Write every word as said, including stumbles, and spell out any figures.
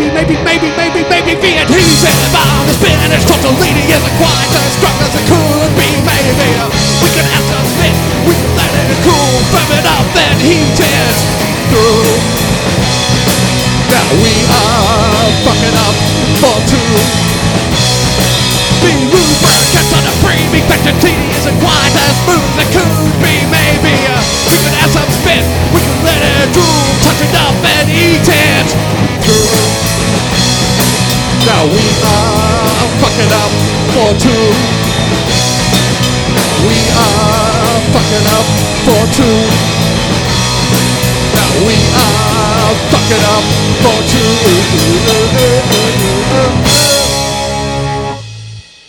maybe, maybe, maybe, maybe, maybe the adhesive on the Spanish tortellini isn't quite as strong as it could be. Maybe we can have some spit, we can let it cool, firm it up, then heat it through. Now we are fucking up for two. Be lubricant on a creamy fettuccine isn't quite as smooth as it could be. Maybe we can have some spit, we can let it drool, touch it up and eat it through. Now we are fucking up for two. We are fucking up for two. Now we are fucking up for two.